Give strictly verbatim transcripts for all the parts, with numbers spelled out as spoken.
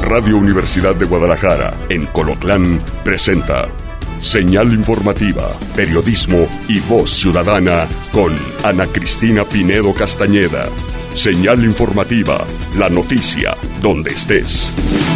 Radio Universidad de Guadalajara, en Colotlán, presenta Señal Informativa, Periodismo y Voz Ciudadana con Ana Cristina Pinedo Castañeda. Señal Informativa, la noticia donde estés.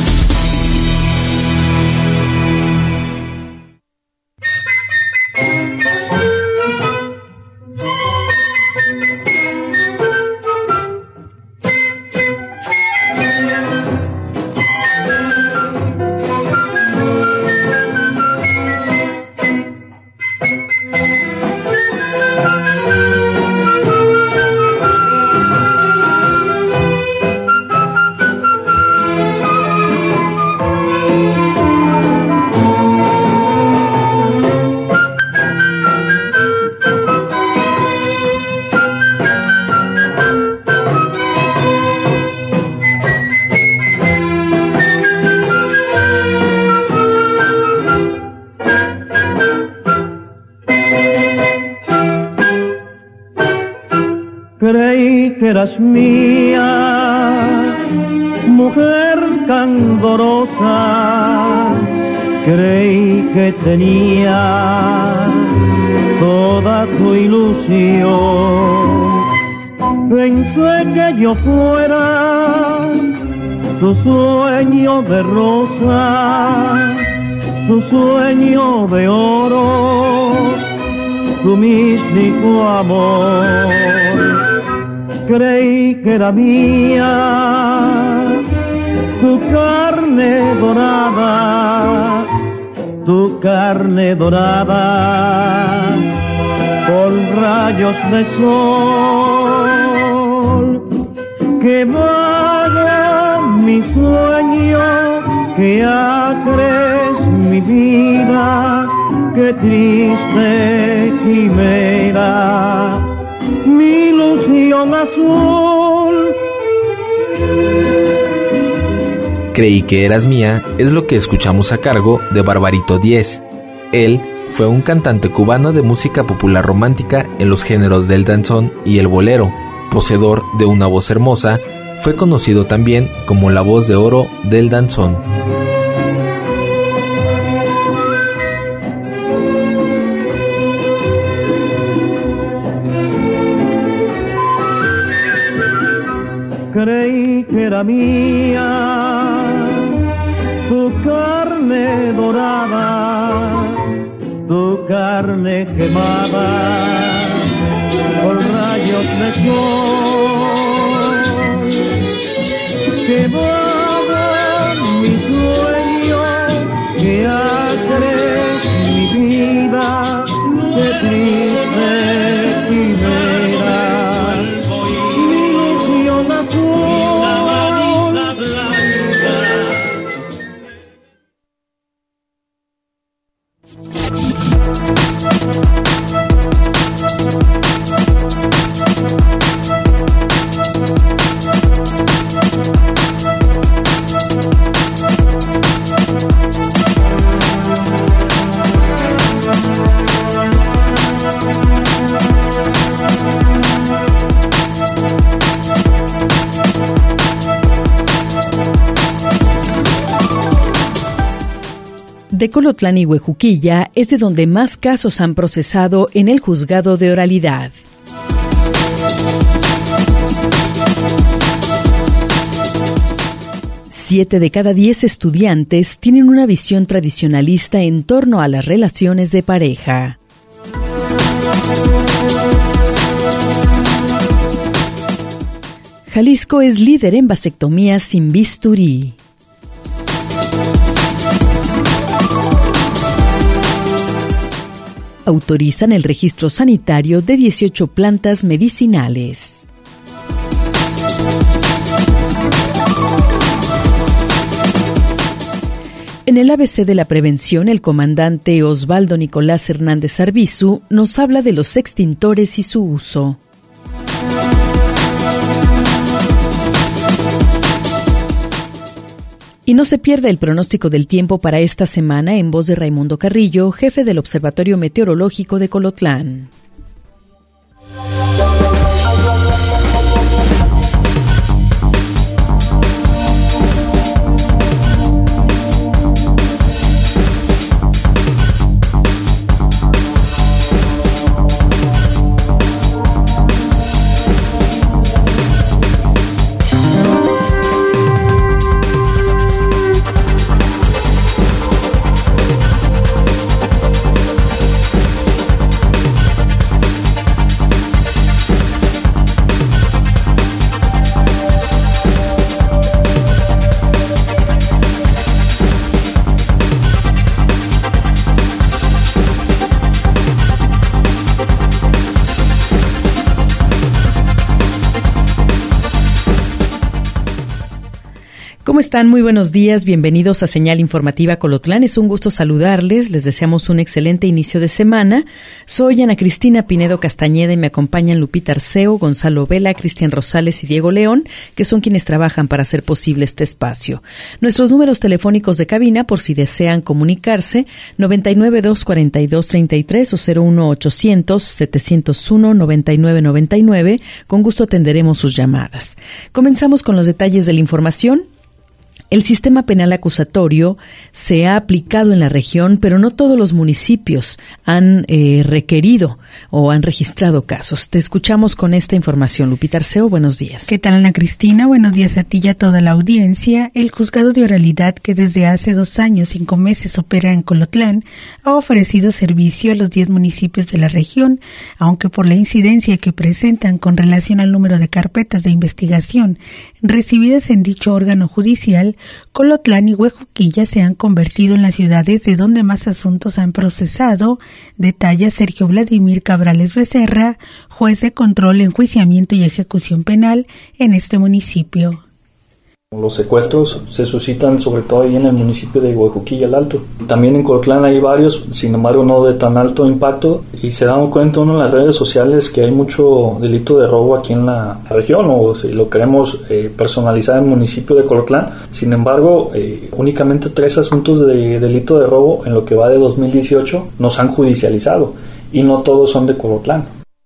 Creí que eras mía, mujer candorosa, creí que tenía toda tu ilusión. Pensé que yo fuera tu sueño de rosa, tu sueño de oro, tu místico amor. Creí que era mía tu carne dorada, tu carne dorada, con rayos de sol, que vaga mi sueño, que acre es mi vida, que triste quimera, mi ilusión azul. Creí que eras mía es lo que escuchamos a cargo de Barbarito Diez. Él fue un cantante cubano de música popular romántica en los géneros del danzón y el bolero. Poseedor de una voz hermosa, fue conocido también como la voz de oro del danzón. Creí que era mía tu carne dorada, tu carne quemada, con rayos de sol, quemaba mi sueño, que acre mi vida, que triste quimera, mi ilusión azul. De Colotlán y Huejuquilla es de donde más casos han procesado en el juzgado de oralidad. Siete de cada diez estudiantes tienen una visión tradicionalista en torno a las relaciones de pareja. Jalisco es líder en vasectomías sin bisturí. Autorizan el registro sanitario de dieciocho plantas medicinales. En el A B C de la prevención, el comandante Osvaldo Nicolás Hernández Arbizu nos habla de los extintores y su uso. Y no se pierda el pronóstico del tiempo para esta semana en voz de Raimundo Carrillo, jefe del Observatorio Meteorológico de Colotlán. ¿Cómo están? Muy buenos días, bienvenidos a Señal Informativa Colotlán. Es un gusto saludarles, les deseamos un excelente inicio de semana. Soy Ana Cristina Pinedo Castañeda y me acompañan Lupita Arceo, Gonzalo Vela, Cristian Rosales y Diego León, que son quienes trabajan para hacer posible este espacio. Nuestros números telefónicos de cabina, por si desean comunicarse, noventa y nueve, dos cuarenta y dos, treinta y tres o cero uno ochocientos, setecientos uno, noventa y nueve noventa y nueve. Con gusto atenderemos sus llamadas. Comenzamos con los detalles de la información. El sistema penal acusatorio se ha aplicado en la región, pero no todos los municipios han eh, requerido o han registrado casos. Te escuchamos con esta información. Lupita Arceo, buenos días. ¿Qué tal, Ana Cristina? Buenos días a ti y a toda la audiencia. El juzgado de oralidad, que desde hace dos años, cinco meses opera en Colotlán, ha ofrecido servicio a los diez municipios de la región, aunque por la incidencia que presentan con relación al número de carpetas de investigación recibidas en dicho órgano judicial, Colotlán y Huejuquilla se han convertido en las ciudades de donde más asuntos han procesado, detalla Sergio Vladimir Cabrales Becerra, juez de control, enjuiciamiento y ejecución penal en este municipio. Los secuestros se suscitan sobre todo ahí en el municipio de Huejuquilla el Alto. También en Colotlán hay varios, sin embargo no de tan alto impacto, y se da cuenta uno en las redes sociales que hay mucho delito de robo aquí en la región, o si lo queremos eh, personalizar en el municipio de Colotlán. Sin embargo, eh, únicamente tres asuntos de delito de robo en lo que va de dos mil dieciocho nos han judicializado, y no todos son de Colotlán.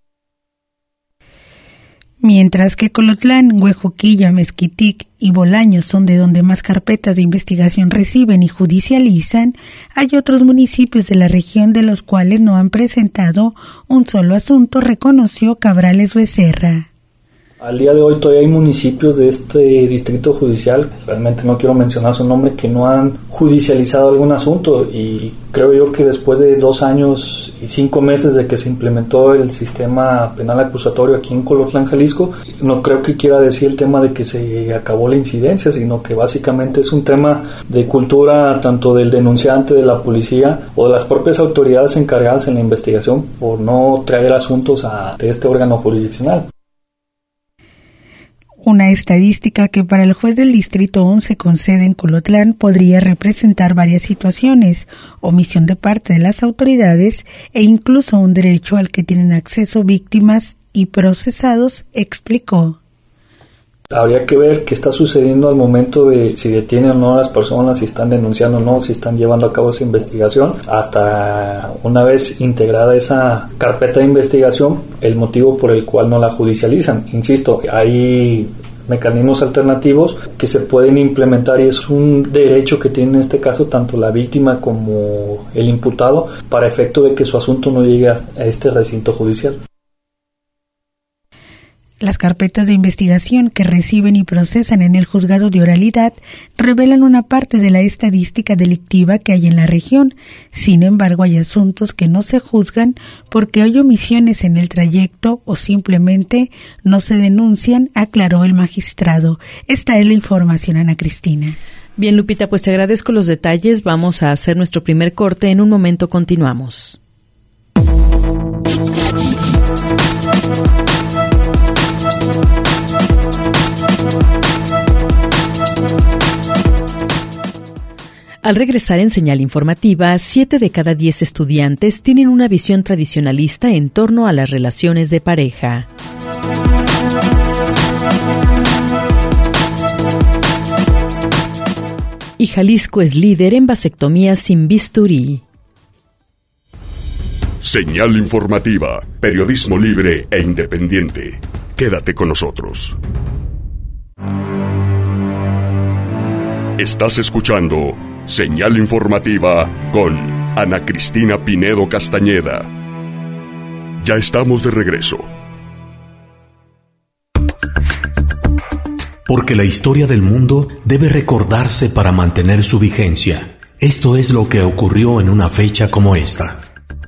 Mientras que Colotlán, Huejuquilla, Mezquitic y Bolaños son de donde más carpetas de investigación reciben y judicializan, hay otros municipios de la región de los cuales no han presentado un solo asunto, reconoció Cabrales Becerra. Al día de hoy todavía hay municipios de este distrito judicial, realmente no quiero mencionar su nombre, que no han judicializado algún asunto, y creo yo que después de dos años y cinco meses de que se implementó el sistema penal acusatorio aquí en Colotlán, Jalisco, no creo que quiera decir el tema de que se acabó la incidencia, sino que básicamente es un tema de cultura tanto del denunciante, de la policía o de las propias autoridades encargadas en la investigación por no traer asuntos a de este órgano jurisdiccional. Una estadística que para el juez del Distrito once con sede en Colotlán podría representar varias situaciones, omisión de parte de las autoridades e incluso un derecho al que tienen acceso víctimas y procesados, explicó. Habría que ver qué está sucediendo al momento de si detienen o no a las personas, si están denunciando o no, si están llevando a cabo esa investigación. Hasta una vez integrada esa carpeta de investigación, el motivo por el cual no la judicializan. Insisto, hay mecanismos alternativos que se pueden implementar y es un derecho que tiene en este caso tanto la víctima como el imputado para efecto de que su asunto no llegue a este recinto judicial. Las carpetas de investigación que reciben y procesan en el juzgado de oralidad revelan una parte de la estadística delictiva que hay en la región. Sin embargo, hay asuntos que no se juzgan porque hay omisiones en el trayecto o simplemente no se denuncian, aclaró el magistrado. Esta es la información, Ana Cristina. Bien, Lupita, pues te agradezco los detalles. Vamos a hacer nuestro primer corte. En un momento continuamos. Al regresar en Señal Informativa, siete de cada diez estudiantes tienen una visión tradicionalista en torno a las relaciones de pareja. Y Jalisco es líder en vasectomías sin bisturí. Señal Informativa, periodismo libre e independiente. Quédate con nosotros. Estás escuchando Señal Informativa con Ana Cristina Pinedo Castañeda. Ya estamos de regreso. Porque la historia del mundo debe recordarse para mantener su vigencia. Esto es lo que ocurrió en una fecha como esta.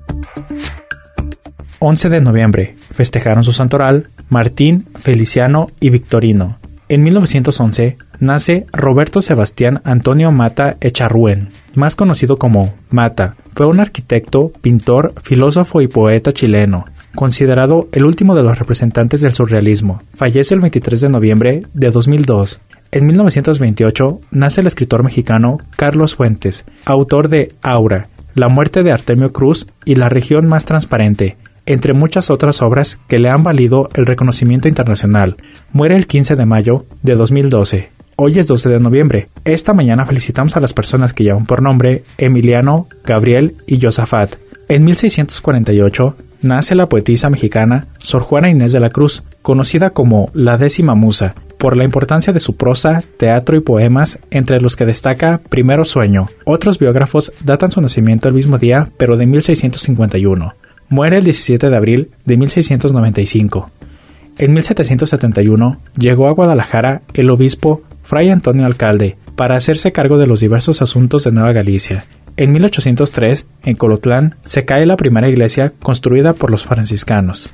once de noviembre. Festejaron su santoral Martín, Feliciano y Victorino. En mil novecientos once nace Roberto Sebastián Antonio Mata Echarruen, más conocido como Mata. Fue un arquitecto, pintor, filósofo y poeta chileno, considerado el último de los representantes del surrealismo. Fallece el veintitrés de noviembre de dos mil dos. En mil novecientos veintiocho nace el escritor mexicano Carlos Fuentes, autor de Aura, La muerte de Artemio Cruz y La región más transparente, entre muchas otras obras que le han valido el reconocimiento internacional. Muere el quince de mayo de dos mil doce. Hoy es doce de noviembre. Esta mañana felicitamos a las personas que llevan por nombre Emiliano, Gabriel y Josafat. En mil seiscientos cuarenta y ocho nace la poetisa mexicana Sor Juana Inés de la Cruz, conocida como la décima musa, por la importancia de su prosa, teatro y poemas, entre los que destaca Primero Sueño. Otros biógrafos datan su nacimiento el mismo día, pero de mil seiscientos cincuenta y uno. Muere el diecisiete de abril de mil seiscientos noventa y cinco. En mil setecientos setenta y uno llegó a Guadalajara el obispo Fray Antonio Alcalde para hacerse cargo de los diversos asuntos de Nueva Galicia. En mil ochocientos tres, en Colotlán, se cae la primera iglesia construida por los franciscanos.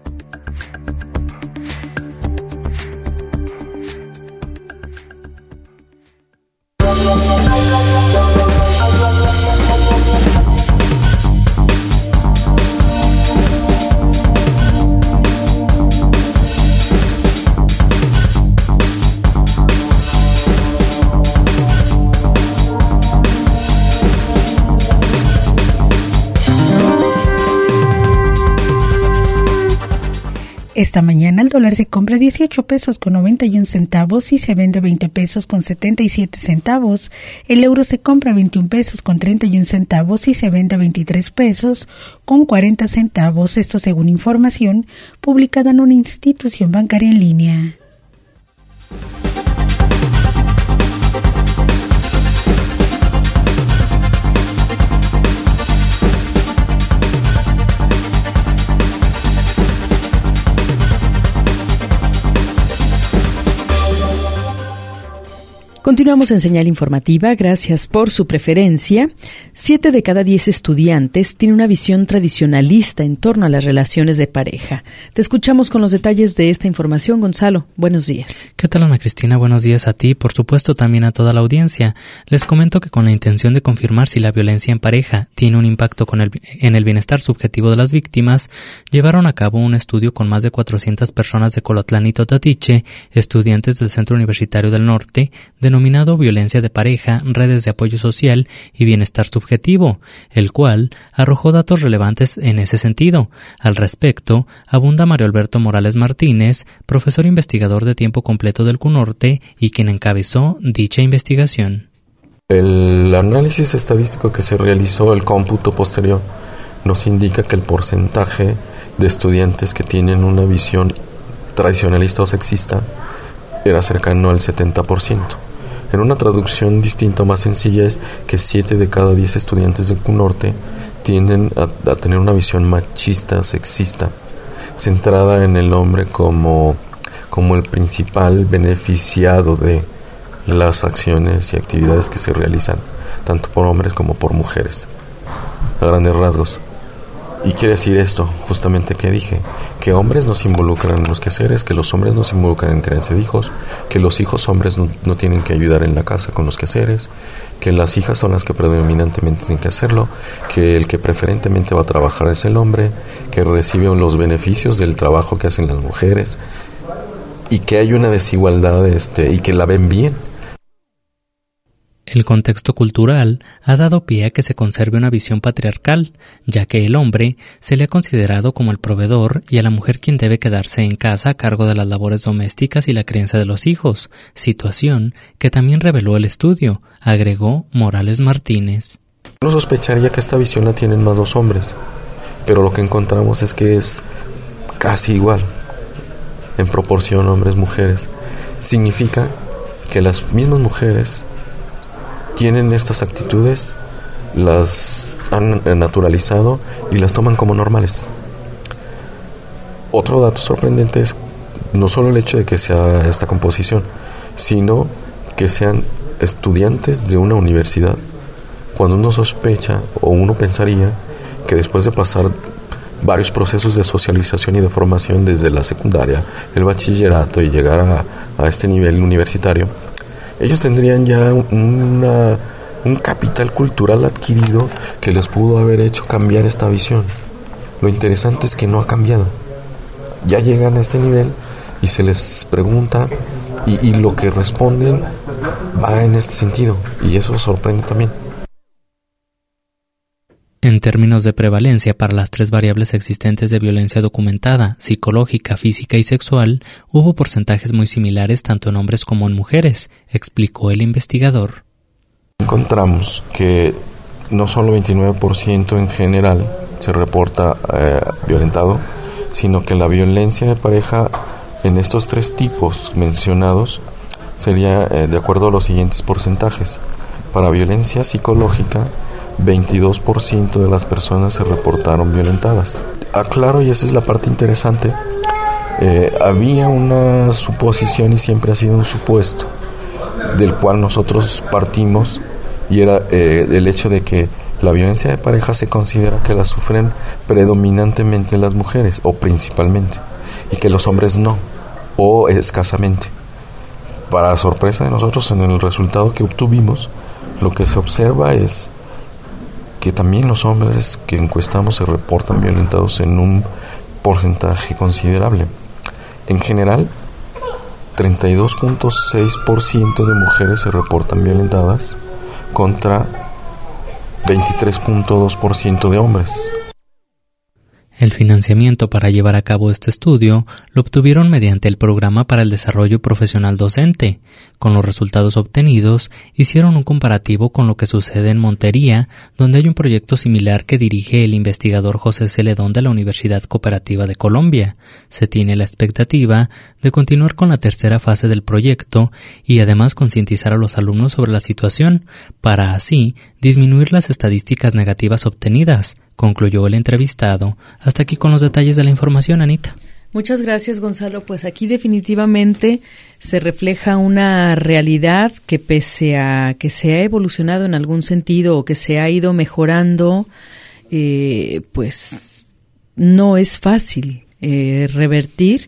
Esta mañana el dólar se compra dieciocho pesos con noventa y un centavos y se vende veinte pesos con setenta y siete centavos. El euro se compra veintiún pesos con treinta y un centavos y se vende veintitrés pesos con cuarenta centavos. Esto según información publicada en una institución bancaria en línea. Continuamos en Señal Informativa, gracias por su preferencia. Siete de cada diez estudiantes tiene una visión tradicionalista en torno a las relaciones de pareja. Te escuchamos con los detalles de esta información, Gonzalo. Buenos días. ¿Qué tal, Ana Cristina? Buenos días a ti y por supuesto también a toda la audiencia. Les comento que con la intención de confirmar si la violencia en pareja tiene un impacto con el, en el bienestar subjetivo de las víctimas, llevaron a cabo un estudio con más de cuatrocientas personas de Colotlán y Totatiche, estudiantes del Centro Universitario del Norte, de denominado Violencia de Pareja, Redes de Apoyo Social y Bienestar Subjetivo, el cual arrojó datos relevantes en ese sentido. Al respecto, abunda Mario Alberto Morales Martínez, profesor investigador de tiempo completo del CUNORTE y quien encabezó dicha investigación. El análisis estadístico que se realizó, el cómputo posterior, nos indica que el porcentaje de estudiantes que tienen una visión tradicionalista o sexista era cercano al setenta por ciento. En una traducción distinta, más sencilla, es que siete de cada diez estudiantes del CUNORTE tienden a, a tener una visión machista, sexista, centrada en el hombre como, como el principal beneficiado de las acciones y actividades que se realizan, tanto por hombres como por mujeres, a grandes rasgos. Y quiere decir esto, justamente que dije, que hombres no se involucran en los quehaceres, que los hombres no se involucran en crianza de hijos, que los hijos hombres no, no tienen que ayudar en la casa con los quehaceres, que las hijas son las que predominantemente tienen que hacerlo, que el que preferentemente va a trabajar es el hombre, que recibe los beneficios del trabajo que hacen las mujeres, y que hay una desigualdad este, y que la ven bien. El contexto cultural ha dado pie a que se conserve una visión patriarcal, ya que el hombre se le ha considerado como el proveedor y a la mujer quien debe quedarse en casa a cargo de las labores domésticas y la crianza de los hijos, situación que también reveló el estudio, agregó Morales Martínez. Uno sospecharía que esta visión la tienen más los hombres, pero lo que encontramos es que es casi igual, en proporción hombres-mujeres. Significa que las mismas mujeres tienen estas actitudes, las han naturalizado y las toman como normales. Otro dato sorprendente es no solo el hecho de que sea esta composición, sino que sean estudiantes de una universidad, cuando uno sospecha o uno pensaría que después de pasar varios procesos de socialización y de formación desde la secundaria, el bachillerato y llegar a, a este nivel universitario, ellos tendrían ya una, un capital cultural adquirido que les pudo haber hecho cambiar esta visión. Lo interesante es que no ha cambiado. Ya llegan a este nivel y se les pregunta y, y lo que responden va en este sentido, y eso sorprende también. En términos de prevalencia para las tres variables existentes de violencia documentada, psicológica, física y sexual, hubo porcentajes muy similares tanto en hombres como en mujeres, explicó el investigador. Encontramos que no solo veintinueve por ciento en general se reporta eh, violentado, sino que la violencia de pareja en estos tres tipos mencionados sería eh, de acuerdo a los siguientes porcentajes. Para violencia psicológica, veintidós por ciento de las personas se reportaron violentadas. Aclaro, y esa es la parte interesante, eh, había una suposición, y siempre ha sido un supuesto, del cual nosotros partimos, y era eh, el hecho de que la violencia de pareja se considera que la sufren predominantemente las mujeres, o principalmente, y que los hombres no, o escasamente. Para sorpresa de nosotros, en el resultado que obtuvimos, lo que se observa es que también los hombres que encuestamos se reportan violentados en un porcentaje considerable. En general, treinta y dos punto seis por ciento de mujeres se reportan violentadas contra veintitrés punto dos por ciento de hombres. El financiamiento para llevar a cabo este estudio lo obtuvieron mediante el Programa para el Desarrollo Profesional Docente. Con los resultados obtenidos, hicieron un comparativo con lo que sucede en Montería, donde hay un proyecto similar que dirige el investigador José Celedón de la Universidad Cooperativa de Colombia. Se tiene la expectativa de continuar con la tercera fase del proyecto y además concientizar a los alumnos sobre la situación, para así disminuir las estadísticas negativas obtenidas, concluyó el entrevistado. Hasta aquí con los detalles de la información, Anita. Muchas gracias, Gonzalo. Pues aquí definitivamente se refleja una realidad que, pese a que se ha evolucionado en algún sentido o que se ha ido mejorando, eh, pues no es fácil eh, revertir.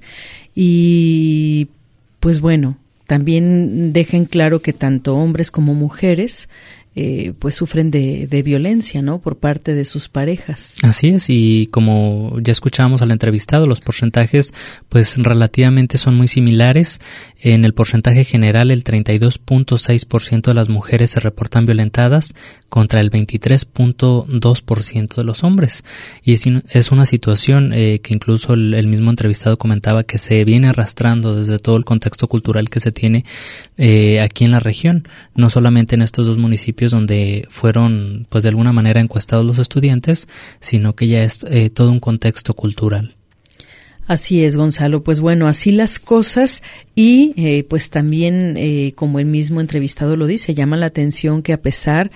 Y pues bueno, también dejen claro que tanto hombres como mujeres Eh, pues sufren de, de violencia, ¿no?, por parte de sus parejas. Así es, y como ya escuchábamos al entrevistado, los porcentajes pues relativamente son muy similares. En el porcentaje general, el treinta y dos punto seis por ciento de las mujeres se reportan violentadas contra el veintitrés punto dos por ciento de los hombres. Y es, es una situación eh, que incluso el, el mismo entrevistado comentaba que se viene arrastrando desde todo el contexto cultural que se tiene eh, aquí en la región, no solamente en estos dos municipios donde fueron pues de alguna manera encuestados los estudiantes, sino que ya es eh, todo un contexto cultural. Así es, Gonzalo. Pues bueno, así las cosas y eh, pues también, eh, como el mismo entrevistado lo dice, llama la atención que a pesar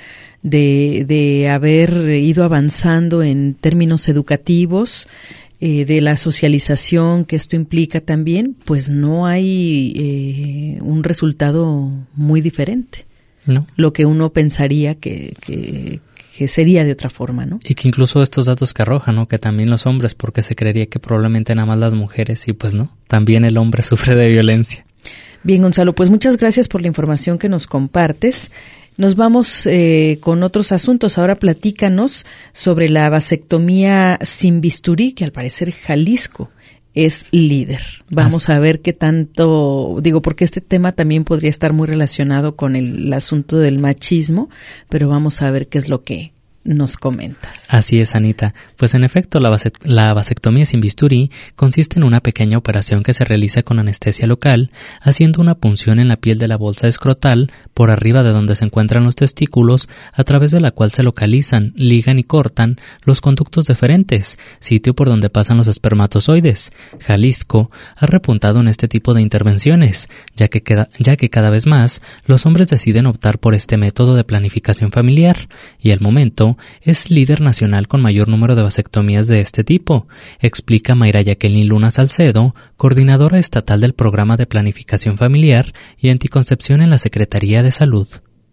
de, de haber ido avanzando en términos educativos, eh, de la socialización que esto implica también, pues no hay eh, un resultado muy diferente. No. Lo que uno pensaría que, que, que sería de otra forma, ¿no? Y que incluso estos datos que arrojan, ¿no?, que también los hombres, porque se creería que probablemente nada más las mujeres, y pues no, también el hombre sufre de violencia. Bien, Gonzalo, pues muchas gracias por la información que nos compartes. Nos vamos eh, con otros asuntos. Ahora platícanos sobre la vasectomía sin bisturí, que al parecer Jalisco es líder. Vamos ah. a ver qué tanto, digo, porque este tema también podría estar muy relacionado con el, el asunto del machismo, pero vamos a ver qué es lo que nos comentas. Así es, Anita. Pues en efecto, la, vase- la vasectomía sin bisturí consiste en una pequeña operación que se realiza con anestesia local, haciendo una punción en la piel de la bolsa escrotal, por arriba de donde se encuentran los testículos, a través de la cual se localizan, ligan y cortan los conductos deferentes, sitio por donde pasan los espermatozoides. Jalisco ha repuntado en este tipo de intervenciones, ya que, queda, ya que cada vez más los hombres deciden optar por este método de planificación familiar, y al momento es líder nacional con mayor número de vasectomías de este tipo, explica Mayra Jacqueline Luna Salcedo, coordinadora estatal del Programa de Planificación Familiar y Anticoncepción en la Secretaría de Salud.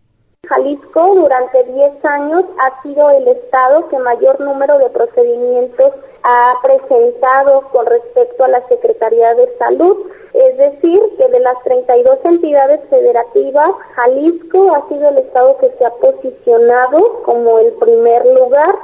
Jalisco durante diez años ha sido el estado que mayor número de procedimientos ha presentado con respecto a la Secretaría de Salud. Es decir, que de las treinta y dos entidades federativas, Jalisco ha sido el estado que se ha posicionado como el primer lugar.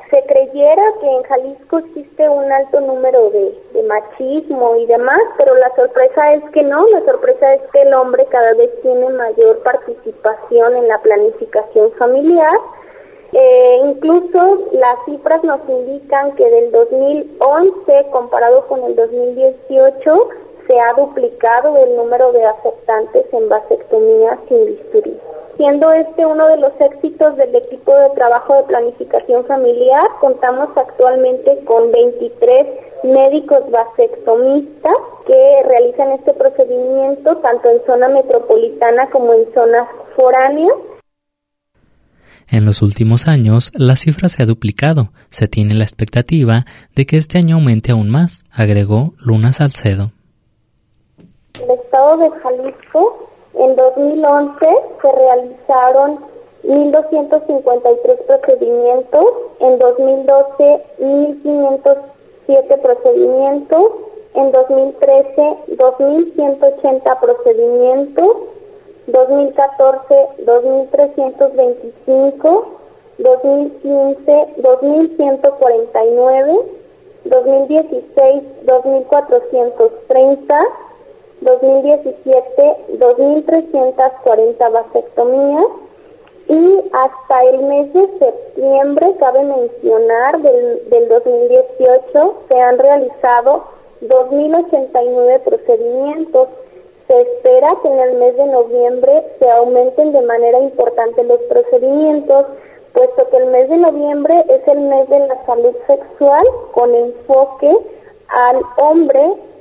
se creyera que en Jalisco existe un alto número de, de machismo y demás, pero la sorpresa es que no, la sorpresa es que el hombre cada vez tiene mayor participación en la planificación familiar. Eh, incluso las cifras nos indican que del dos mil once comparado con el dos mil dieciocho se ha duplicado el número de aceptantes en vasectomía sin bisturí, siendo este uno de los éxitos del equipo de trabajo de planificación familiar. Contamos actualmente con veintitrés médicos vasectomistas que realizan este procedimiento tanto en zona metropolitana como en zonas foráneas. En los últimos años, la cifra se ha duplicado. Se tiene la expectativa de que este año aumente aún más, agregó Luna Salcedo. En el estado de Jalisco, en dos mil once se realizaron mil doscientos cincuenta y tres procedimientos, en dos mil doce mil quinientos siete procedimientos, en dos mil trece dos mil ciento ochenta procedimientos, dos mil catorce dos mil trescientos veinticinco, dos mil quince dos mil ciento cuarenta y nueve, dos mil dieciséis dos mil cuatrocientos treinta, dos mil diecisiete dos mil trescientos cuarenta vasectomías, y hasta el mes de septiembre, cabe mencionar, del, del dos mil dieciocho se han realizado dos mil ochenta y nueve procedimientos. Se espera que en el mes de noviembre se aumenten de manera importante los procedimientos, puesto que el mes de noviembre es el mes de la salud sexual con enfoque al hombre.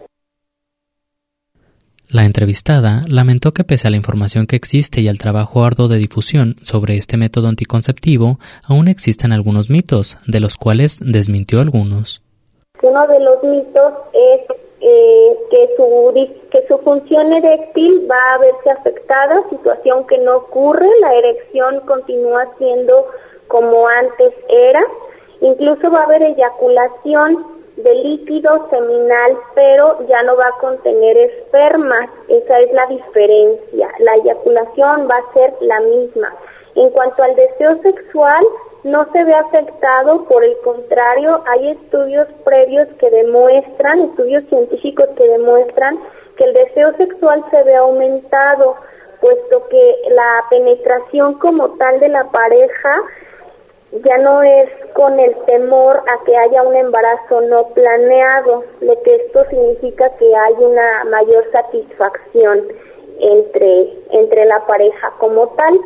La entrevistada lamentó que pese a la información que existe y al trabajo arduo de difusión sobre este método anticonceptivo, aún existen algunos mitos, de los cuales desmintió algunos. Uno de los mitos es eh, que su que su función eréctil va a verse afectada, situación que no ocurre. La erección continúa siendo como antes era. Incluso va a haber eyaculación de líquido seminal, pero ya no va a contener esperma. Esa es la diferencia. La eyaculación va a ser la misma. En cuanto al deseo sexual, no se ve afectado, por el contrario, hay estudios previos que demuestran, estudios científicos que demuestran que el deseo sexual se ve aumentado, puesto que la penetración como tal de la pareja ya no es con el temor a que haya un embarazo no planeado, lo que esto significa que hay una mayor satisfacción entre, entre la pareja como tal.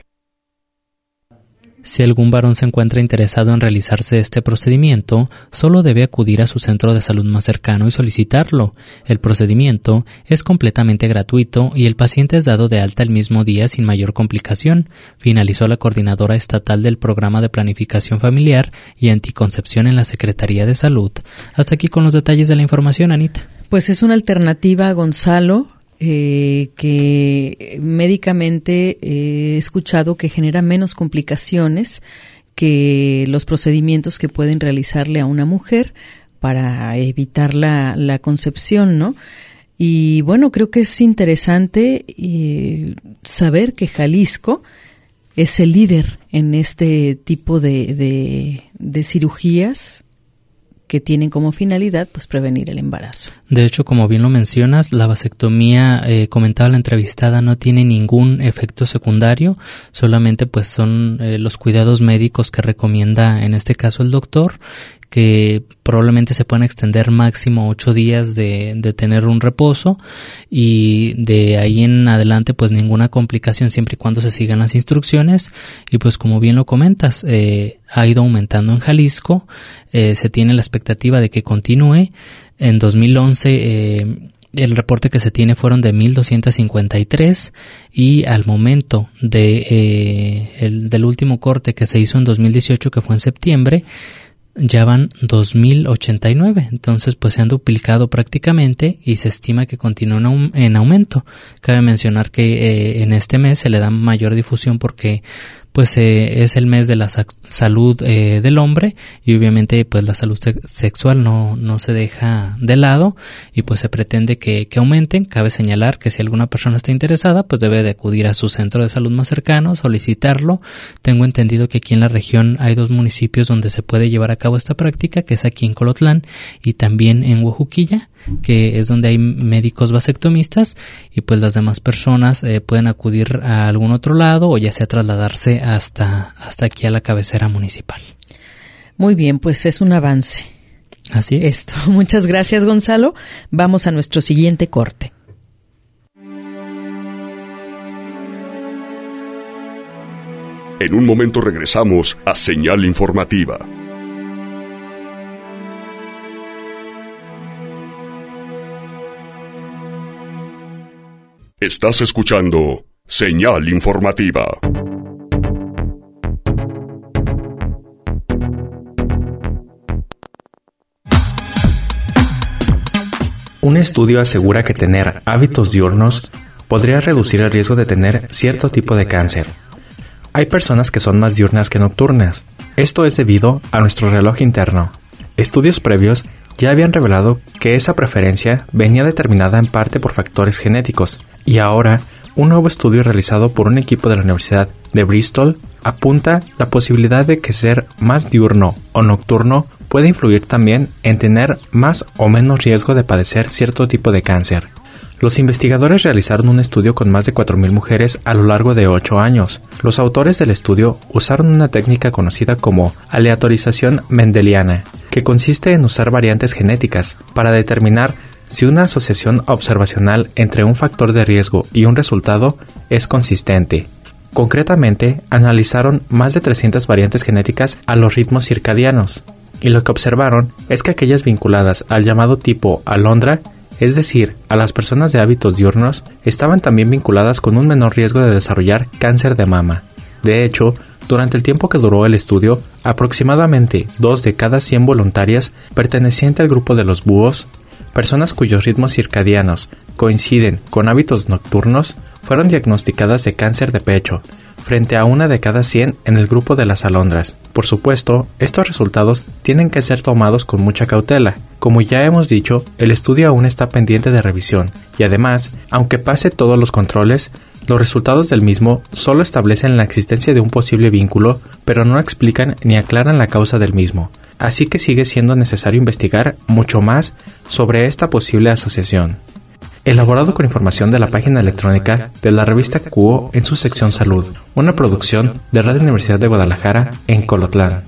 Si algún varón se encuentra interesado en realizarse este procedimiento, solo debe acudir a su centro de salud más cercano y solicitarlo. El procedimiento es completamente gratuito y el paciente es dado de alta el mismo día sin mayor complicación, finalizó la coordinadora estatal del Programa de Planificación Familiar y Anticoncepción en la Secretaría de Salud. Hasta aquí con los detalles de la información, Anita. Pues es una alternativa, Gonzalo, Eh, que médicamente eh, he escuchado que genera menos complicaciones que los procedimientos que pueden realizarle a una mujer para evitar la, la concepción, ¿no? Y bueno, creo que es interesante eh, saber que Jalisco es el líder en este tipo de, de, de cirugías que tienen como finalidad pues prevenir el embarazo. De hecho, como bien lo mencionas, la vasectomía, eh, comentaba la entrevistada, no tiene ningún efecto secundario, solamente pues son eh, los cuidados médicos que recomienda en este caso el doctor, que probablemente se puedan extender máximo ocho días de, de tener un reposo, y de ahí en adelante pues ninguna complicación siempre y cuando se sigan las instrucciones. Y pues como bien lo comentas, eh, ha ido aumentando en Jalisco, eh, se tiene la expectativa de que continúe. En dos mil once eh, el reporte que se tiene fueron de mil doscientos cincuenta y tres, y al momento de eh, el, del último corte que se hizo en dos mil dieciocho, que fue en septiembre, ya van dos mil ochenta y nueve, entonces pues se han duplicado prácticamente y se estima que continúan en aumento. Cabe mencionar que eh, en este mes se le da mayor difusión porque pues eh, es el mes de la sa- salud eh, del hombre, y obviamente pues la salud se- sexual no, no se deja de lado, y pues se pretende que, que aumenten. Cabe señalar que si alguna persona está interesada, pues debe de acudir a su centro de salud más cercano, solicitarlo. Tengo entendido que aquí en la región hay dos municipios donde se puede llevar a cabo esta práctica, que es aquí en Colotlán y también en Huejuquilla, que es donde hay médicos vasectomistas, y pues las demás personas eh, pueden acudir a algún otro lado o ya sea trasladarse hasta, hasta aquí a la cabecera municipal. Muy bien, pues es un avance. Así es. Esto. Muchas gracias, Gonzalo. Vamos a nuestro siguiente corte. En un momento regresamos a Señal Informativa. Estás escuchando Señal Informativa. Un estudio asegura que tener hábitos diurnos podría reducir el riesgo de tener cierto tipo de cáncer. Hay personas que son más diurnas que nocturnas. Esto es debido a nuestro reloj interno. Estudios previos ya habían revelado que esa preferencia venía determinada en parte por factores genéticos, y ahora un nuevo estudio realizado por un equipo de la Universidad de Bristol apunta la posibilidad de que ser más diurno o nocturno puede influir también en tener más o menos riesgo de padecer cierto tipo de cáncer. Los investigadores realizaron un estudio con más de cuatro mil mujeres a lo largo de ocho años. Los autores del estudio usaron una técnica conocida como aleatorización mendeliana, que consiste en usar variantes genéticas para determinar si una asociación observacional entre un factor de riesgo y un resultado es consistente. Concretamente, analizaron más de trescientas variantes genéticas a los ritmos circadianos, y lo que observaron es que aquellas vinculadas al llamado tipo alondra, es decir, a las personas de hábitos diurnos, estaban también vinculadas con un menor riesgo de desarrollar cáncer de mama. De hecho, durante el tiempo que duró el estudio, aproximadamente dos de cada cien voluntarias pertenecientes al grupo de los búhos, personas cuyos ritmos circadianos coinciden con hábitos nocturnos, fueron diagnosticadas de cáncer de pecho, frente a una de cada cien en el grupo de las alondras. Por supuesto, estos resultados tienen que ser tomados con mucha cautela. Como ya hemos dicho, el estudio aún está pendiente de revisión, y además, aunque pase todos los controles, los resultados del mismo solo establecen la existencia de un posible vínculo, pero no explican ni aclaran la causa del mismo. Así que sigue siendo necesario investigar mucho más sobre esta posible asociación. Elaborado con información de la página electrónica de la revista Cuo en su sección Salud, una producción de Radio Universidad de Guadalajara en Colotlán.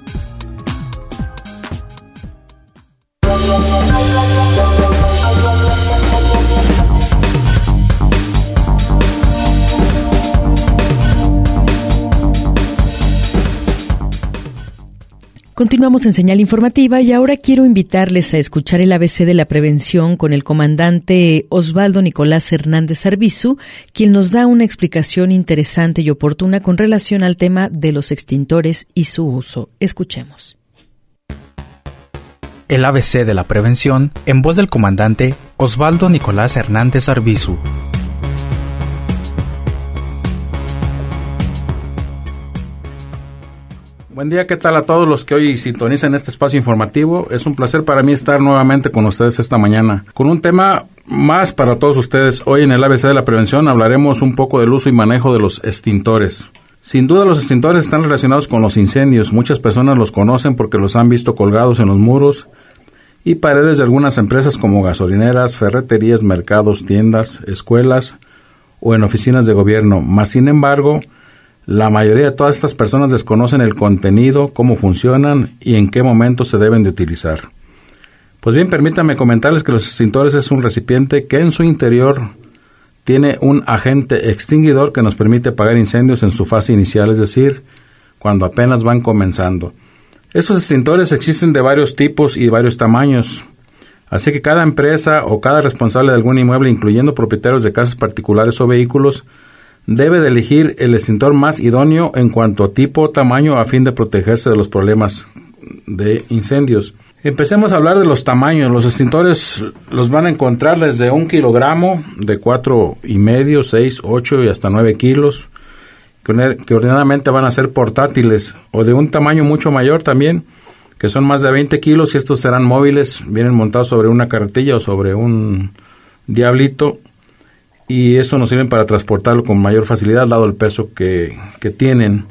Continuamos en Señal Informativa y ahora quiero invitarles a escuchar el A B C de la prevención con el comandante Osvaldo Nicolás Hernández Arbizu, quien nos da una explicación interesante y oportuna con relación al tema de los extintores y su uso. Escuchemos. El A B C de la prevención en voz del comandante Osvaldo Nicolás Hernández Arbizu. Buen día, ¿qué tal a todos los que hoy sintonizan este espacio informativo? Es un placer para mí estar nuevamente con ustedes esta mañana con un tema más para todos ustedes. Hoy en el A B C de la prevención hablaremos un poco del uso y manejo de los extintores. Sin duda los extintores están relacionados con los incendios. Muchas personas los conocen porque los han visto colgados en los muros y paredes de algunas empresas como gasolineras, ferreterías, mercados, tiendas, escuelas o en oficinas de gobierno. Mas, sin embargo, la mayoría de todas estas personas desconocen el contenido, cómo funcionan y en qué momento se deben de utilizar. Pues bien, permítanme comentarles que los extintores es un recipiente que en su interior tiene un agente extinguidor que nos permite apagar incendios en su fase inicial, es decir, cuando apenas van comenzando. Estos extintores existen de varios tipos y varios tamaños, así que cada empresa o cada responsable de algún inmueble, incluyendo propietarios de casas particulares o vehículos, debe de elegir el extintor más idóneo en cuanto a tipo o tamaño a fin de protegerse de los problemas de incendios. Empecemos a hablar de los tamaños. Los extintores los van a encontrar desde un kilogramo, de cuatro y medio, seis, ocho y hasta nueve kilos. que ordinariamente van a ser portátiles o de un tamaño mucho mayor también, que son más de veinte kilos, y estos serán móviles, vienen montados sobre una carretilla o sobre un diablito, y eso nos sirve para transportarlo con mayor facilidad dado el peso que, que tienen.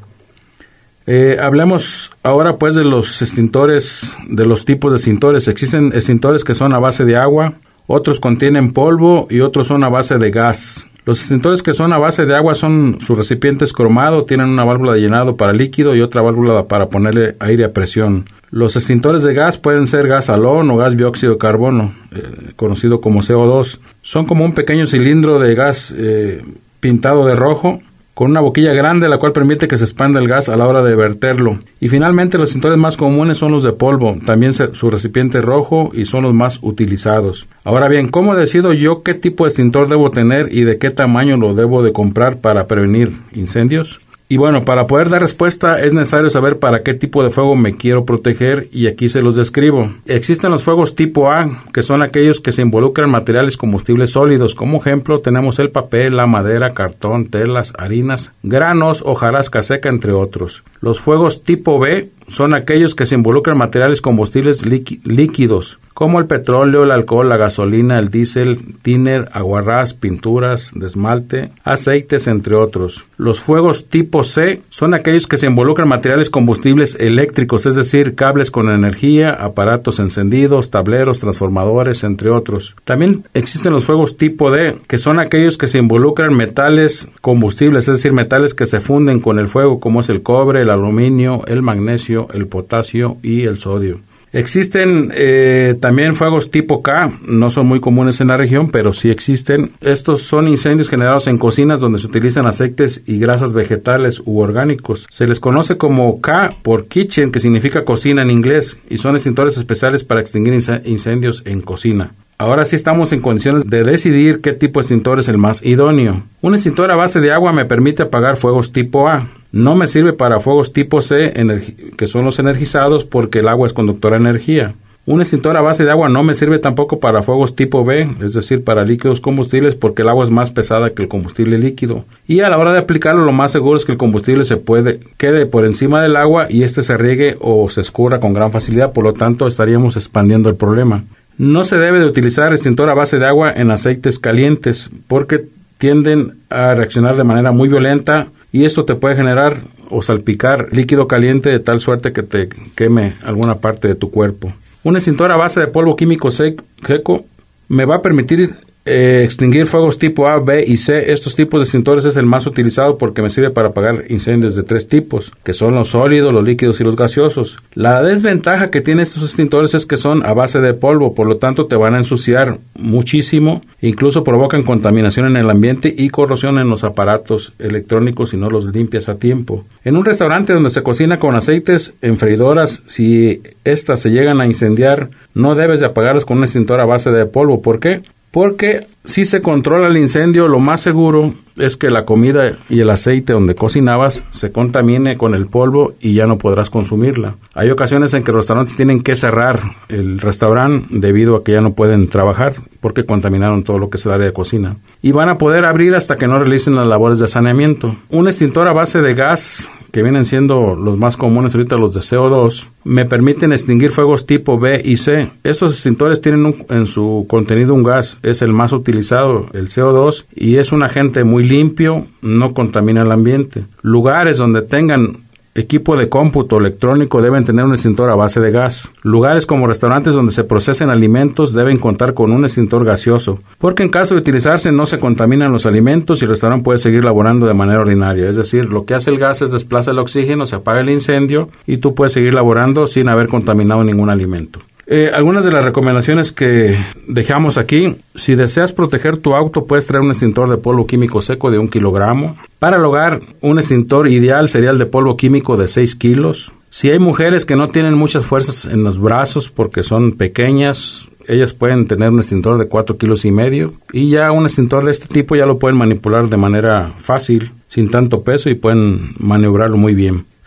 Eh, hablemos ahora pues de los extintores, de los tipos de extintores. Existen extintores que son a base de agua, otros contienen polvo y otros son a base de gas. Los extintores que son a base de agua son su recipiente es cromado, tienen una válvula de llenado para líquido y otra válvula para ponerle aire a presión. Los extintores de gas pueden ser gas halón o gas dióxido de carbono, eh, conocido como C O dos. Son como un pequeño cilindro de gas eh, pintado de rojo, con una boquilla grande, la cual permite que se expanda el gas a la hora de verterlo. Y finalmente, los extintores más comunes son los de polvo, también se, su recipiente rojo, y son los más utilizados. Ahora bien, ¿cómo decido yo qué tipo de extintor debo tener y de qué tamaño lo debo de comprar para prevenir incendios? Y bueno, para poder dar respuesta es necesario saber para qué tipo de fuego me quiero proteger, y aquí se los describo. Existen los fuegos tipo A, que son aquellos que se involucran materiales combustibles sólidos. Como ejemplo tenemos el papel, la madera, cartón, telas, harinas, granos, hojarasca seca, entre otros. Los fuegos tipo B son aquellos que se involucran materiales combustibles líquidos, como el petróleo, el alcohol, la gasolina, el diésel, tiner, aguarrás, pinturas de esmalte, aceites, entre otros. Los fuegos tipo C son aquellos que se involucran materiales combustibles eléctricos, es decir, cables con energía, aparatos encendidos, tableros, transformadores, entre otros. También existen los fuegos tipo D, que son aquellos que se involucran metales combustibles, es decir, metales que se funden con el fuego, como es el cobre, el aluminio, el magnesio, el potasio y el sodio. Existen eh, también fuegos tipo K, no son muy comunes en la región, pero sí existen. Estos son incendios generados en cocinas donde se utilizan aceites y grasas vegetales u orgánicos. Se les conoce como K por kitchen, que significa cocina en inglés, y son extintores especiales para extinguir incendios en cocina. Ahora sí estamos en condiciones de decidir qué tipo de extintor es el más idóneo. Un extintor a base de agua me permite apagar fuegos tipo A. No me sirve para fuegos tipo C, que son los energizados, porque el agua es conductora de energía. Un extintor a base de agua no me sirve tampoco para fuegos tipo B, es decir, para líquidos combustibles, porque el agua es más pesada que el combustible líquido. Y a la hora de aplicarlo, lo más seguro es que el combustible se puede quede por encima del agua y este se riegue o se escurra con gran facilidad, por lo tanto estaríamos expandiendo el problema. No se debe de utilizar extintor a base de agua en aceites calientes, porque tienden a reaccionar de manera muy violenta y esto te puede generar o salpicar líquido caliente de tal suerte que te queme alguna parte de tu cuerpo. Un extintor a base de polvo químico seco me va a permitir eh, extinguir fuegos tipo A, B y C. Estos tipos de extintores es el más utilizado porque me sirve para apagar incendios de tres tipos, que son los sólidos, los líquidos y los gaseosos. La desventaja que tienen estos extintores es que son a base de polvo, por lo tanto te van a ensuciar muchísimo, incluso provocan contaminación en el ambiente y corrosión en los aparatos electrónicos si no los limpias a tiempo. En un restaurante donde se cocina con aceites en freidoras, si estas se llegan a incendiar, no debes de apagarlos con un extintor a base de polvo. ¿Por qué? Porque si se controla el incendio, lo más seguro es que la comida y el aceite donde cocinabas se contamine con el polvo y ya no podrás consumirla. Hay ocasiones en que los restaurantes tienen que cerrar el restaurante debido a que ya no pueden trabajar porque contaminaron todo lo que es el área de cocina. Y van a poder abrir hasta que no realicen las labores de saneamiento. Un extintor a base de gas, que vienen siendo los más comunes ahorita, los de C O dos, me permiten extinguir fuegos tipo B y C. Estos extintores tienen un, en su contenido un gas, es el más utilizado, el C O dos, y es un agente muy limpio, no contamina el ambiente. Lugares donde tengan equipo de cómputo electrónico deben tener un extintor a base de gas. Lugares como restaurantes donde se procesen alimentos deben contar con un extintor gaseoso, porque en caso de utilizarse no se contaminan los alimentos y el restaurante puede seguir laborando de manera ordinaria. Es decir, lo que hace el gas es desplaza el oxígeno, se apaga el incendio y tú puedes seguir laborando sin haber contaminado ningún alimento. Eh, algunas de las recomendaciones que dejamos aquí: si deseas proteger tu auto, puedes traer un extintor de polvo químico seco de un kilogramo. Para el hogar, un extintor ideal sería el de polvo químico de seis kilos. Si hay mujeres que no tienen muchas fuerzas en los brazos porque son pequeñas, ellas pueden tener un extintor de cuatro kilos y medio, y ya un extintor de este tipo ya lo pueden manipular de manera fácil, sin tanto peso, y pueden maniobrarlo muy bien.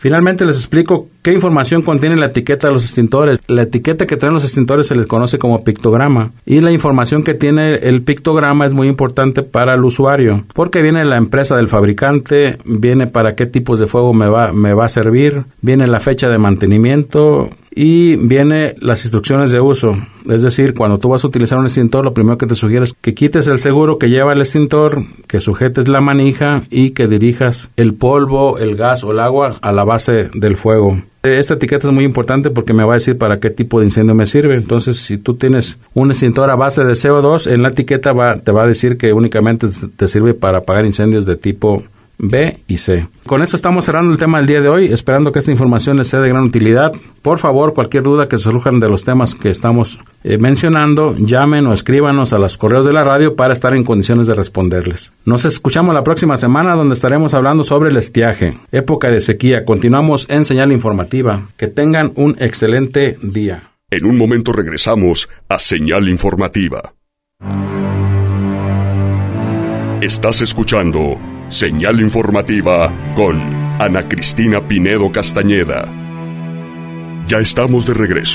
Finalmente les explico qué información contiene la etiqueta de los extintores. La etiqueta que traen los extintores se les conoce como pictograma, y la información que tiene el pictograma es muy importante para el usuario, porque viene la empresa del fabricante, viene para qué tipos de fuego me va, me va a servir, viene la fecha de mantenimiento y viene las instrucciones de uso. Es decir, cuando tú vas a utilizar un extintor, lo primero que te sugiero es que quites el seguro que lleva el extintor, que sujetes la manija y que dirijas el polvo, el gas o el agua a la base del fuego. Esta etiqueta es muy importante porque me va a decir para qué tipo de incendio me sirve. Entonces, si tú tienes un extintor a base de C O dos, en la etiqueta va, te va a decir que únicamente te sirve para apagar incendios de tipo B y C. Con esto estamos cerrando el tema del día de hoy, esperando que esta información les sea de gran utilidad. Por favor, cualquier duda que surjan de los temas que estamos eh, mencionando, llamen o escríbanos a los correos de la radio para estar en condiciones de responderles. Nos escuchamos la próxima semana, donde estaremos hablando sobre el estiaje, época de sequía. Continuamos en Señal Informativa. Que tengan un excelente día. En un momento regresamos a Señal Informativa. Estás escuchando Señal Informativa con Ana Cristina Pinedo Castañeda. Ya estamos de regreso.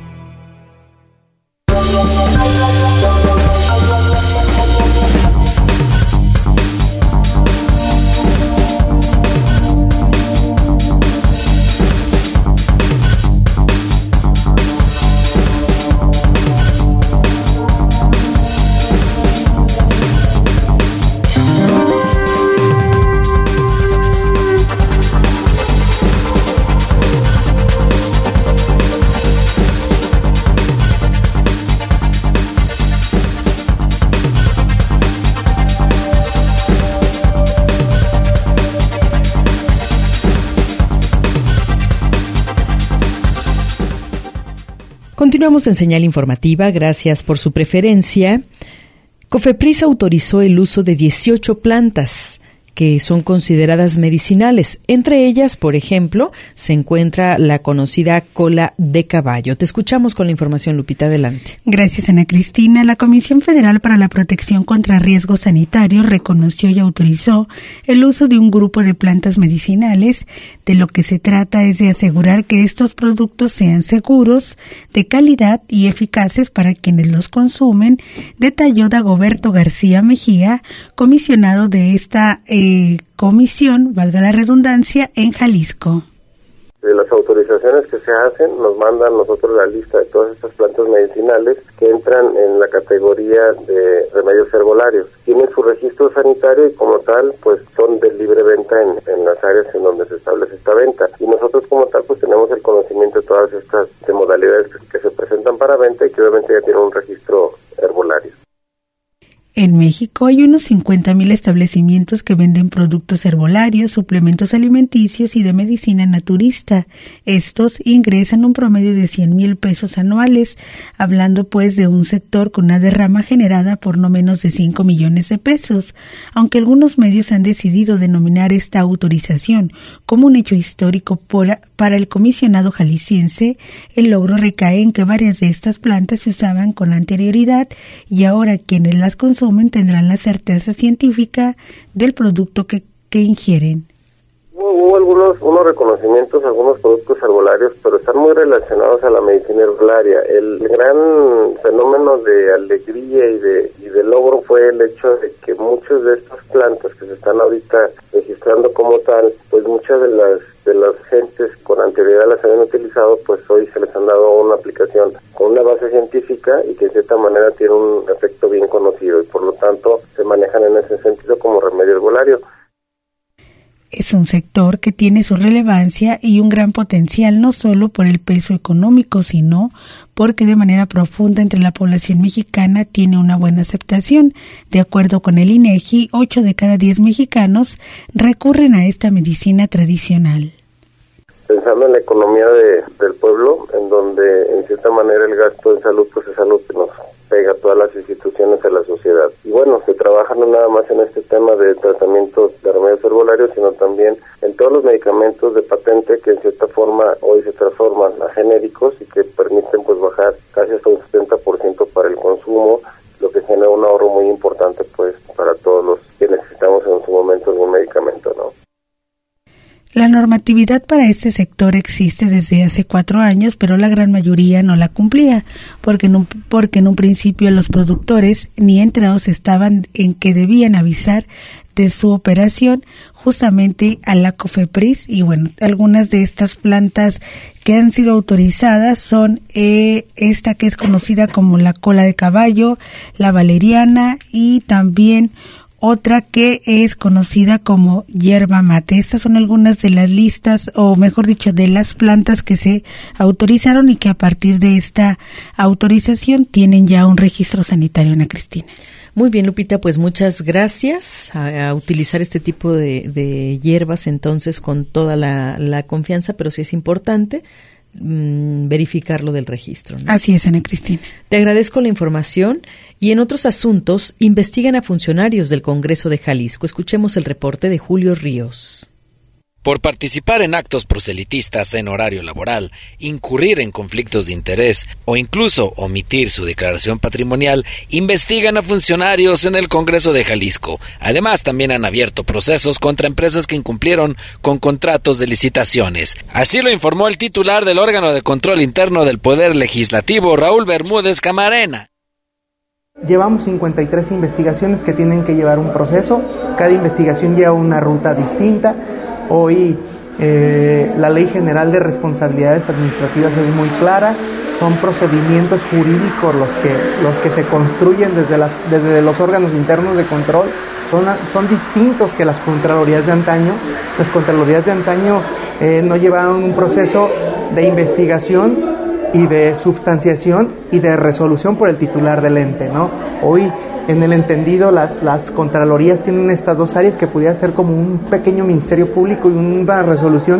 Continuamos en Señal Informativa, gracias por su preferencia. COFEPRIS autorizó el uso de dieciocho plantas que son consideradas medicinales. Entre ellas, por ejemplo, se encuentra la conocida cola de caballo. Te escuchamos con la información, Lupita, adelante. Gracias, Ana Cristina. La Comisión Federal para la Protección contra Riesgos Sanitarios reconoció y autorizó el uso de un grupo de plantas medicinales. De lo que se trata es de asegurar que estos productos sean seguros, de calidad y eficaces para quienes los consumen, detalló Dagoberto García Mejía, comisionado de esta eh, comisión, valga la redundancia, en Jalisco. De las autorizaciones que se hacen, nos mandan nosotros la lista de todas estas plantas medicinales que entran en la categoría de remedios herbolarios. Tienen su registro sanitario y como tal, pues son de libre venta en, en las áreas en donde se establece esta venta. Y nosotros como tal, pues tenemos el conocimiento de todas estas de modalidades que, que se presentan para venta y que obviamente ya tienen un registro herbolario. En México hay unos cincuenta mil establecimientos que venden productos herbolarios, suplementos alimenticios y de medicina naturista. Estos ingresan un promedio de cien mil pesos anuales, hablando pues de un sector con una derrama generada por no menos de cinco millones de pesos. Aunque algunos medios han decidido denominar esta autorización como un hecho histórico por, para el comisionado jalisciense, el logro recae en que varias de estas plantas se usaban con anterioridad y ahora quienes las consumen tendrán la certeza científica del producto que, que ingieren. Hubo, hubo algunos unos reconocimientos, algunos productos herbolarios, pero están muy relacionados a la medicina herbolaria. El gran fenómeno de alegría y de, y de logro fue el hecho de que muchas de estas plantas que se están ahorita registrando como tal, pues muchas de las de las gentes con anterioridad las habían utilizado, pues hoy se les han dado una aplicación con una base científica y que de cierta manera tiene un efecto bien conocido y por lo tanto se manejan en ese sentido como remedio herbolario. Es un sector que tiene su relevancia y un gran potencial no solo por el peso económico, sino porque de manera profunda entre la población mexicana tiene una buena aceptación. De acuerdo con el INEGI, ocho de cada diez mexicanos recurren a esta medicina tradicional. Pensando en la economía de, del pueblo, en donde en cierta manera el gasto en salud pues es algo que nos pega a todas las instituciones de la sociedad. Y bueno, se trabaja no nada más en este tema de tratamientos de remedios herbolarios, sino también en todos los medicamentos de patente que en cierta forma hoy se transforman a genéricos y que permiten pues bajar casi hasta un setenta por ciento para el consumo, lo que genera un ahorro muy importante pues para todos los que necesitamos en su momento algún medicamento, ¿no? La normativa actividad para este sector existe desde hace cuatro años, pero la gran mayoría no la cumplía, porque en un, porque en un principio los productores ni enterados estaban en que debían avisar de su operación justamente a la COFEPRIS. Y bueno, algunas de estas plantas que han sido autorizadas son eh, esta que es conocida como la cola de caballo, la valeriana y también otra que es conocida como hierba mate. Estas son algunas de las listas, o mejor dicho, de las plantas que se autorizaron y que a partir de esta autorización tienen ya un registro sanitario, Ana Cristina. Muy bien, Lupita, pues muchas gracias a, a utilizar este tipo de, de hierbas entonces con toda la, la confianza, pero sí es importante mmm, verificar lo del registro, ¿no? Así es, Ana Cristina. Te agradezco la información. Y en otros asuntos, investigan a funcionarios del Congreso de Jalisco. Escuchemos el reporte de Julio Ríos. Por participar en actos proselitistas en horario laboral, incurrir en conflictos de interés o incluso omitir su declaración patrimonial, investigan a funcionarios en el Congreso de Jalisco. Además, también han abierto procesos contra empresas que incumplieron con contratos de licitaciones. Así lo informó el titular del órgano de control interno del Poder Legislativo, Raúl Bermúdez Camarena. Llevamos cincuenta y tres investigaciones que tienen que llevar un proceso. Cada investigación lleva una ruta distinta. Hoy eh, la Ley General de Responsabilidades Administrativas es muy clara. Son procedimientos jurídicos los que los que se construyen desde las desde los órganos internos de control. Son, son distintos que las contralorías de antaño. Las contralorías de antaño eh, no llevaron un proceso de investigación y de substanciación y de resolución por el titular del ente, ¿no? Hoy, en el entendido, las, las contralorías tienen estas dos áreas que pudiera ser como un pequeño ministerio público y una resolución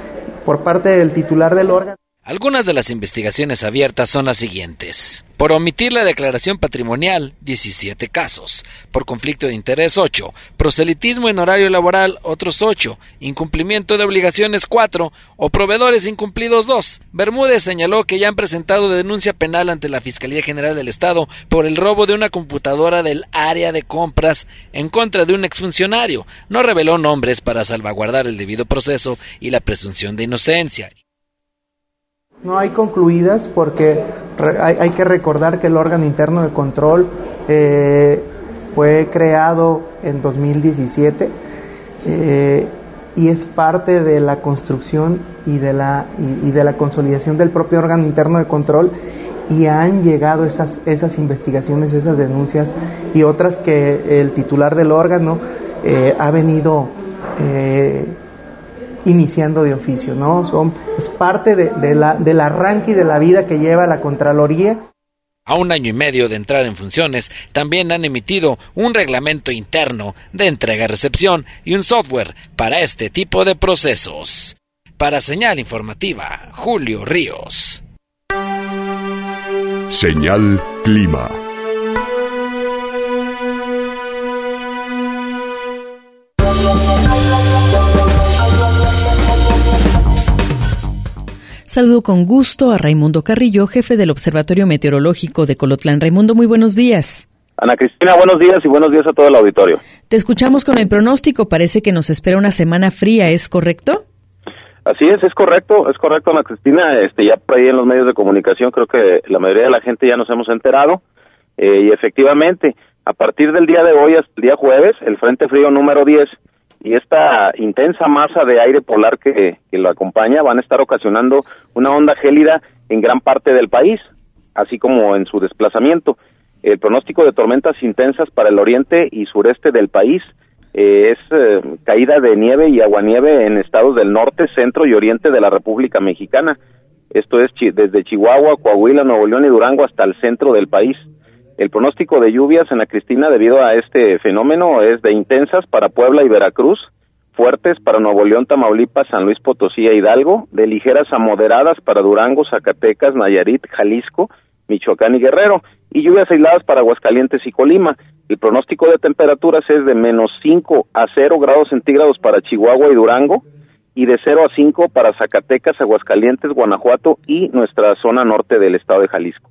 por parte del titular del órgano. Algunas de las investigaciones abiertas son las siguientes. Por omitir la declaración patrimonial, diecisiete casos. Por conflicto de interés, ocho. Proselitismo en horario laboral, otros ocho. Incumplimiento de obligaciones, cuatro. O proveedores incumplidos, dos. Bermúdez señaló que ya han presentado denuncia penal ante la Fiscalía General del Estado por el robo de una computadora del área de compras en contra de un exfuncionario. No reveló nombres para salvaguardar el debido proceso y la presunción de inocencia. No hay concluidas porque hay, hay que recordar que el órgano interno de control eh, fue creado en dos mil diecisiete eh, y es parte de la construcción y de la, y, y de la consolidación del propio órgano interno de control, y han llegado esas, esas investigaciones, esas denuncias y otras que el titular del órgano eh, ha venido eh, iniciando de oficio, ¿no? Son, es parte de, de la, del arranque y de la vida que lleva la Contraloría. A un año y medio de entrar en funciones, también han emitido un reglamento interno de entrega-recepción y un software para este tipo de procesos. Para Señal Informativa, Julio Ríos. Señal Clima. Saludo con gusto a Raimundo Carrillo, jefe del Observatorio Meteorológico de Colotlán. Raimundo, muy buenos días. Ana Cristina, buenos días y buenos días a todo el auditorio. Te escuchamos con el pronóstico. Parece que nos espera una semana fría, ¿es correcto? Así es, es correcto, es correcto, Ana Cristina. Este, ya por ahí en los medios de comunicación creo que la mayoría de la gente ya nos hemos enterado. Eh, y efectivamente, a partir del día de hoy hasta el día jueves, el Frente Frío número diez y esta intensa masa de aire polar que, que lo acompaña van a estar ocasionando una onda gélida en gran parte del país, así como en su desplazamiento. El pronóstico de tormentas intensas para el oriente y sureste del país eh, es eh, caída de nieve y aguanieve en estados del norte, centro y oriente de la República Mexicana. Esto es chi- desde Chihuahua, Coahuila, Nuevo León y Durango hasta el centro del país. El pronóstico de lluvias en la Cristina debido a este fenómeno es de intensas para Puebla y Veracruz, fuertes para Nuevo León, Tamaulipas, San Luis Potosí e Hidalgo, de ligeras a moderadas para Durango, Zacatecas, Nayarit, Jalisco, Michoacán y Guerrero, y lluvias aisladas para Aguascalientes y Colima. El pronóstico de temperaturas es de menos cinco a cero grados centígrados para Chihuahua y Durango, y de cero a cinco para Zacatecas, Aguascalientes, Guanajuato y nuestra zona norte del estado de Jalisco.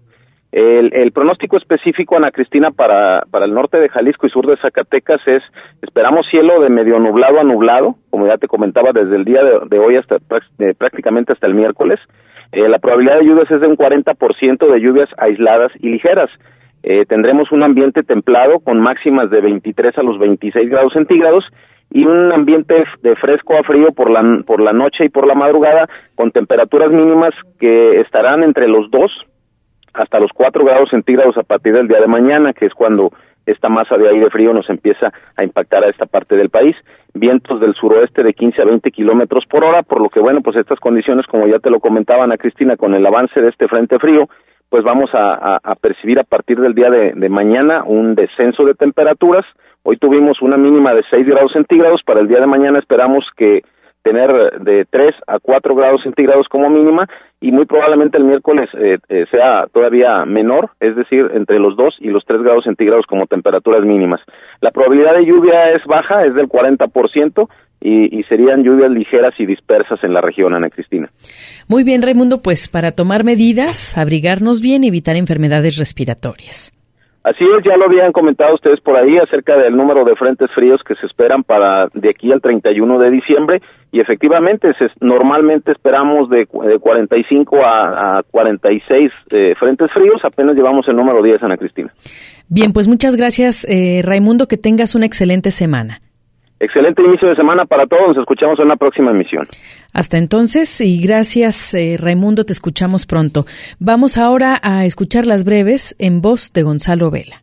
El, el pronóstico específico, Ana Cristina, para, para el norte de Jalisco y sur de Zacatecas es, esperamos cielo de medio nublado a nublado, como ya te comentaba, desde el día de, de hoy hasta eh, prácticamente hasta el miércoles. Eh, la probabilidad de lluvias es de un cuarenta por ciento de lluvias aisladas y ligeras. Eh, tendremos un ambiente templado con máximas de veintitrés a los veintiséis grados centígrados y un ambiente de fresco a frío por la, por la noche y por la madrugada, con temperaturas mínimas que estarán entre los dos hasta los cuatro grados centígrados a partir del día de mañana, que es cuando esta masa de aire frío nos empieza a impactar a esta parte del país. Vientos del suroeste de quince a veinte kilómetros por hora, por lo que, bueno, pues estas condiciones, como ya te lo comentaba Ana Cristina, con el avance de este frente frío, pues vamos a, a, a percibir a partir del día de, de mañana un descenso de temperaturas. Hoy tuvimos una mínima de seis grados centígrados, para el día de mañana esperamos que tener de tres a cuatro grados centígrados como mínima, y muy probablemente el miércoles eh, eh, sea todavía menor, es decir, entre los dos y los tres grados centígrados como temperaturas mínimas. La probabilidad de lluvia es baja, es del cuarenta por ciento, y, y serían lluvias ligeras y dispersas en la región, Ana Cristina. Muy bien, Raimundo, pues para tomar medidas, abrigarnos bien y evitar enfermedades respiratorias. Así es, ya lo habían comentado ustedes por ahí acerca del número de frentes fríos que se esperan para de aquí al treinta y uno de diciembre, y efectivamente se, normalmente esperamos de, de cuarenta y cinco a, a cuarenta y seis eh, frentes fríos, apenas llevamos el número diez, Ana Cristina. Bien, pues muchas gracias, eh, Raimundo, que tengas una excelente semana. Excelente inicio de semana para todos, nos escuchamos en la próxima emisión. Hasta entonces, y gracias, eh, Raimundo, te escuchamos pronto. Vamos ahora a escuchar las breves en voz de Gonzalo Vela.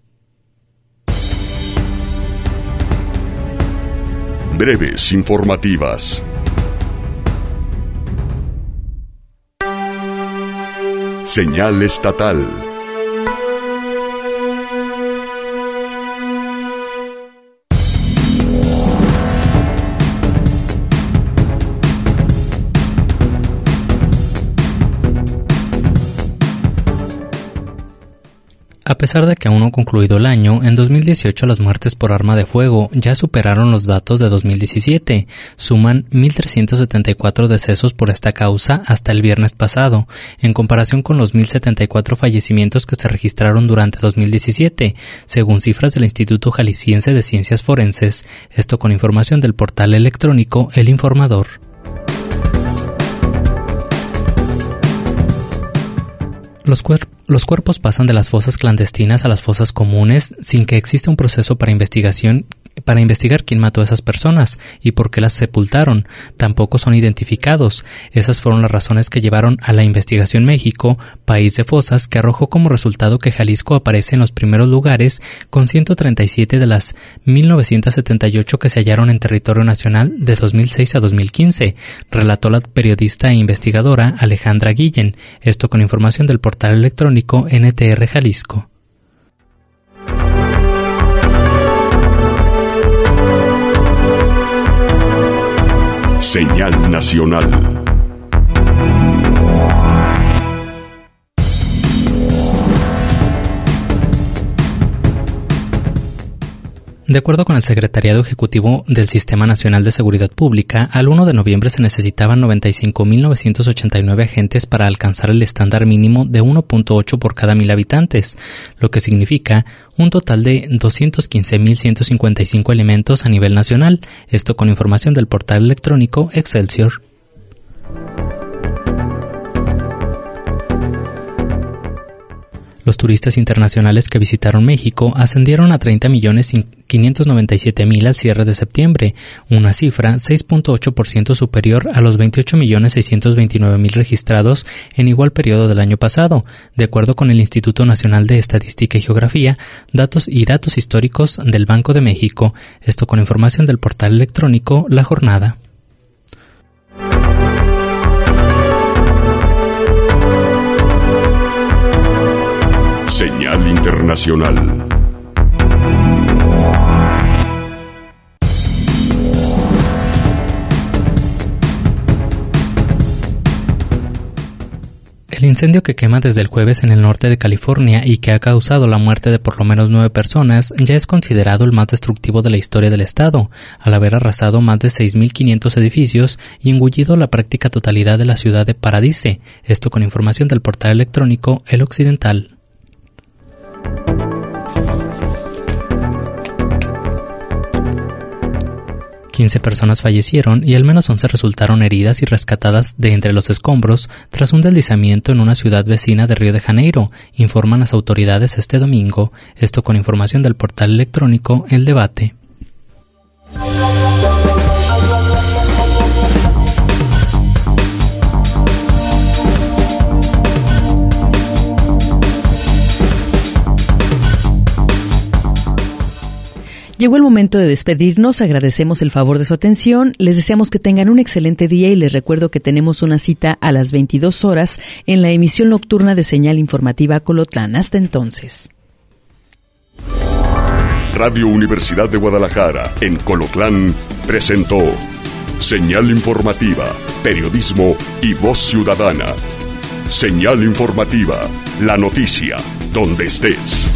Breves informativas. Señal estatal. A pesar de que aún no ha concluido el año, en dos mil dieciocho las muertes por arma de fuego ya superaron los datos de dos mil diecisiete. Suman mil trescientos setenta y cuatro decesos por esta causa hasta el viernes pasado, en comparación con los mil setenta y cuatro fallecimientos que se registraron durante dos mil diecisiete, según cifras del Instituto Jalisciense de Ciencias Forenses, esto con información del portal electrónico El Informador. Los, cuer- los cuerpos pasan de las fosas clandestinas a las fosas comunes sin que exista un proceso para investigación para investigar quién mató a esas personas y por qué las sepultaron. Tampoco son identificados. Esas fueron las razones que llevaron a la Investigación México, país de fosas, que arrojó como resultado que Jalisco aparece en los primeros lugares con ciento treinta y siete de las mil novecientos setenta y ocho que se hallaron en territorio nacional de dos mil seis a dos mil quince, relató la periodista e investigadora Alejandra Guillen, esto con información del portal electrónico N T R Jalisco. Señal nacional. De acuerdo con el Secretariado Ejecutivo del Sistema Nacional de Seguridad Pública, al primero de noviembre se necesitaban noventa y cinco mil novecientos ochenta y nueve agentes para alcanzar el estándar mínimo de uno punto ocho por cada mil habitantes, lo que significa un total de doscientos quince mil ciento cincuenta y cinco elementos a nivel nacional, esto con información del portal electrónico Excelsior. Los turistas internacionales que visitaron México ascendieron a treinta millones quinientos noventa y siete mil al cierre de septiembre, una cifra seis punto ocho por ciento superior a los veintiocho millones seiscientos veintinueve mil registrados en igual periodo del año pasado, de acuerdo con el Instituto Nacional de Estadística y Geografía, datos y datos históricos del Banco de México, esto con información del portal electrónico La Jornada. Señal internacional. El incendio que quema desde el jueves en el norte de California y que ha causado la muerte de por lo menos nueve personas ya es considerado el más destructivo de la historia del estado, al haber arrasado más de seis mil quinientos edificios y engullido la práctica totalidad de la ciudad de Paradise, esto con información del portal electrónico El Occidental. quince personas fallecieron y al menos once resultaron heridas y rescatadas de entre los escombros tras un deslizamiento en una ciudad vecina de Río de Janeiro, informan las autoridades este domingo, esto con información del portal electrónico El Debate. Llegó el momento de despedirnos, agradecemos el favor de su atención, les deseamos que tengan un excelente día y les recuerdo que tenemos una cita a las veintidós horas en la emisión nocturna de Señal Informativa Colotlán. Hasta entonces. Radio Universidad de Guadalajara en Colotlán presentó Señal Informativa, Periodismo y Voz Ciudadana. Señal Informativa, la noticia, donde estés.